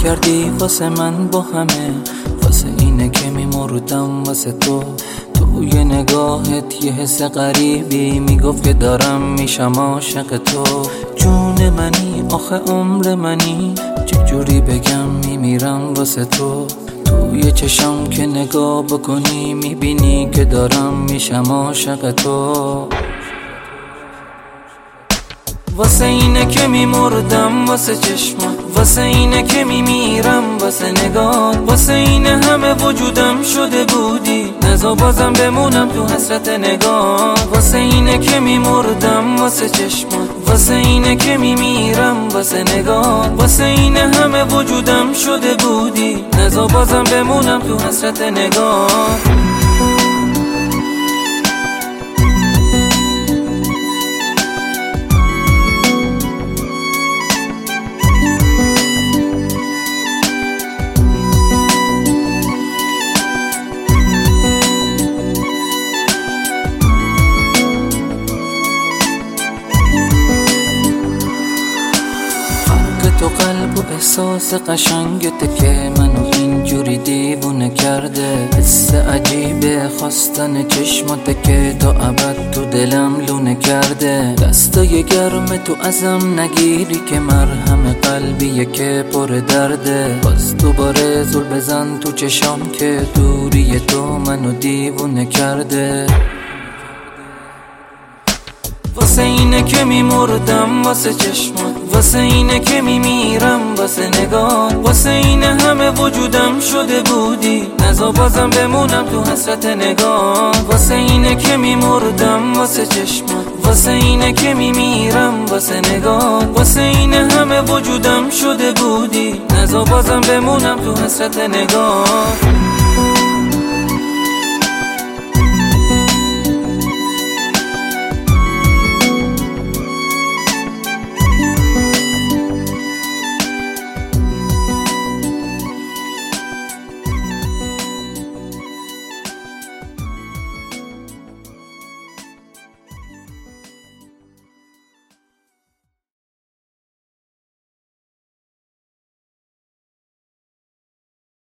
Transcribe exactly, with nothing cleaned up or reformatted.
کردی واسه من با همه، واسه اینه که میمردم واسه تو. توی نگاهت یه حس غریبی میگفت که دارم میشم عاشق تو. جون منی آخه عمر منی، چجوری بگم میمیرم واسه تو. توی چشم که نگاه بکنی میبینی که دارم میشم عاشق تو. واسه اینه که میمردم واسه چشمات، واسه اینه که میمیرم واسه نگات، واسه اینه همه وجودم شده بودی، نزا بازم بمونم تو حسرت نگات. واسه اینه که میمردم واسه چشمات، واسه اینه که میمیرم واسه نگات، واسه اینه همه وجودم شده بودی، نزا بازم بمونم تو حسرت نگات. تو قلب و احساس قشنگته که منو اینجوری دیوونه کرده. حس عجیبه خواستن چشماته که تا ابد تو دلم لونه کرده. دستای گرم تو ازم نگیری که مرهم قلبیه که پر درده. باز دوباره زل بزن تو چشام که دوری تو منو دیوونه کرده. واسه اینه که میمردم واسه چشمات، واسه اینه که میمیرم واسه نگات، واسه اینه همه وجودم شده بودی، نزا بازم بمونم تو حسرت نگات. واسه اینه که میمردم واسه چشمات، واسه اینه که میمیرم واسه نگات، واسه اینه همه وجودم شده بودی، نزا بازم بمونم تو حسرت نگات.